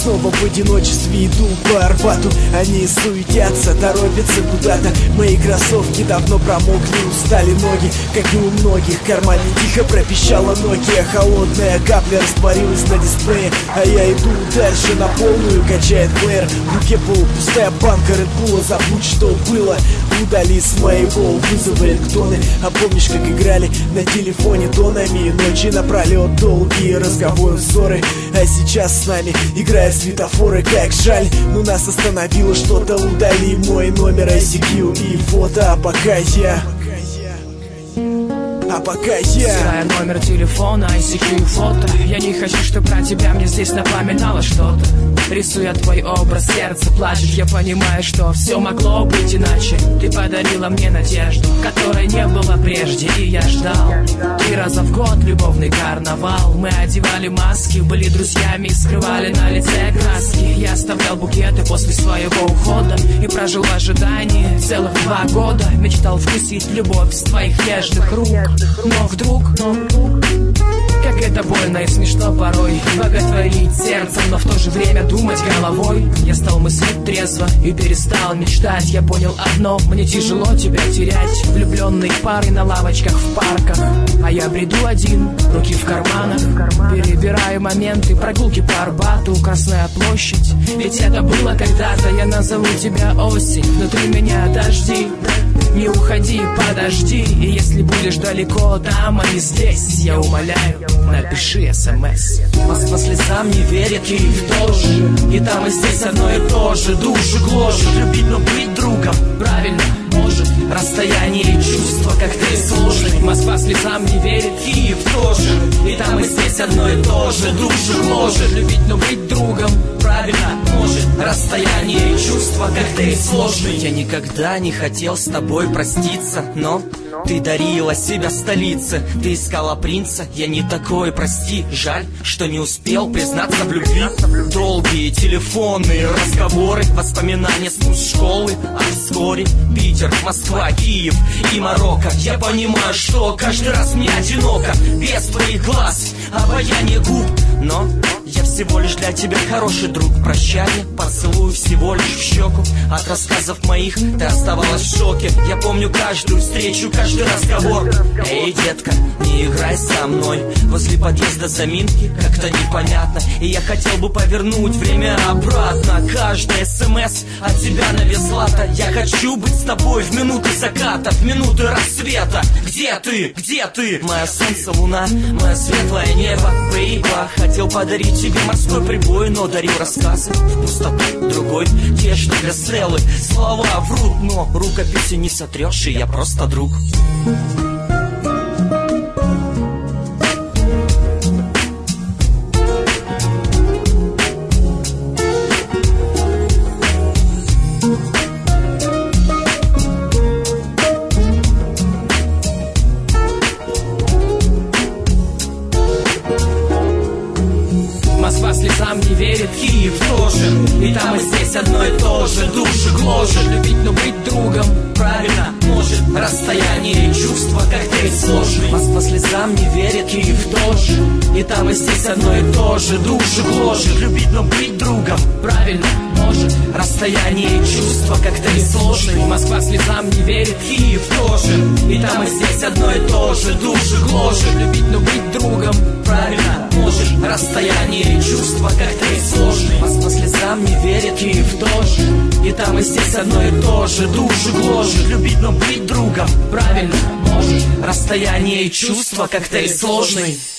снова в одиночестве иду по Арбату. Они суетятся, торопятся куда-то. Мои кроссовки давно промокли, устали ноги, как и у многих. В кармане тихо пропищала Nokia. Холодная капля растворилась на дисплее, а я иду дальше на полную, качает плеер. В руке полупустая банка Red Bull. Забудь, что было, удали с моего вызова рингтоны. А помнишь, как играли на телефоне тонами? Ночи напролет, долгие разговоры, ссоры. А сейчас с нами играют светофоры. Как жаль, но нас остановило что-то. Удали мой номер ICQ и фото. А пока я стирая номер телефона, ICQ и фото. Я не хочу, чтобы про тебя мне здесь напоминало что-то. Рисуя твой образ, сердце плачет. Я понимаю, что все могло быть иначе. Ты подарила мне надежду, которой не было прежде, и я ждал. 3 раза в год любовный карнавал. Мы одевали маски, были друзьями, скрывали на лице краски. Я оставлял букеты после своего ухода и прожил в ожидании целых 2 года. Мечтал вкусить любовь с твоих нежных рук. Но вдруг, как это больно и смешно порой, боготворить сердцем, но в то же время думать головой. Я стал мыслить трезво и перестал мечтать. Я понял одно, мне тяжело тебя терять. Влюбленные пары на лавочках в парках, а я бреду один, руки в карманах. Перебираю моменты, прогулки по Арбату, Красная площадь. Ведь это было когда-то, я назову тебя осень. Внутри меня дожди, не уходи, подожди. И если будешь далеко там, а не здесь, я умоляю, напиши СМС. Москва слезам не верит, Киев тоже. И там, и здесь одно и то же. Душу гложет, любить, но быть другом. Правильно, может. Расстояние и чувства, как ты сложны. Москва слезам не верит, Киев тоже. И там, и здесь одно и то же. Душу гложет, любить, но быть другом. Правильно, может. Расстояние и чувства, как ты сложны. Я никогда не хотел с тобой проститься, но ты дарила себя столице. Ты искала принца, я не такой, прости. Жаль, что не успел признаться в любви. Долгие телефонные разговоры, воспоминания с школы. А вскоре Питер, Москва, Киев и Марокко. Я понимаю, что каждый раз мне одиноко. Без твоих глаз, обаяние губ. Но я всего лишь для тебя хороший друг. Прощание, поцелуй всего лишь в щеку. От рассказов моих ты оставалась в шоке. Я помню каждую встречу, каждый разговор. Эй, детка, не играй со мной. Возле подъезда заминки, как-то непонятно. И я хотел бы повернуть время обратно. Каждая СМС от тебя на вес лата. Я хочу быть с тобой в минуты заката, в минуты рассвета. Где ты? Где ты? Мое солнце, луна, мое светлое небо. Бейба, хотел подарить тебе морской прибой, но дарил рассказы в пустоту другой. Те, что для стрелы, слова врут, но рукописи не сотрешь, и я просто друг. Москва слезам не верит, Киев тоже. И там, и здесь одно и то же. Душу гложет, любить, но быть другом. Правильно, может. Расстояние и чувства, как ты сложны. Москва слезам не верит, Киев тоже. И там, и здесь одно и то же. Душу гложет, любить, но быть другом. Правильно, может. Расстояние и чувства, как ты сложны. Москва слезам не верит, Киев тоже. И там, и здесь одно и то же. Душу гложет, любить, но быть другом. Правильно, может. Расстояние и чувства, как ты сложны. Москва слезам не верит, Киев тоже. И там, и здесь одно и то же. Душу гложет, любить, но быть другом. Правильно, может. Расстояние и чувства, как ты сложны.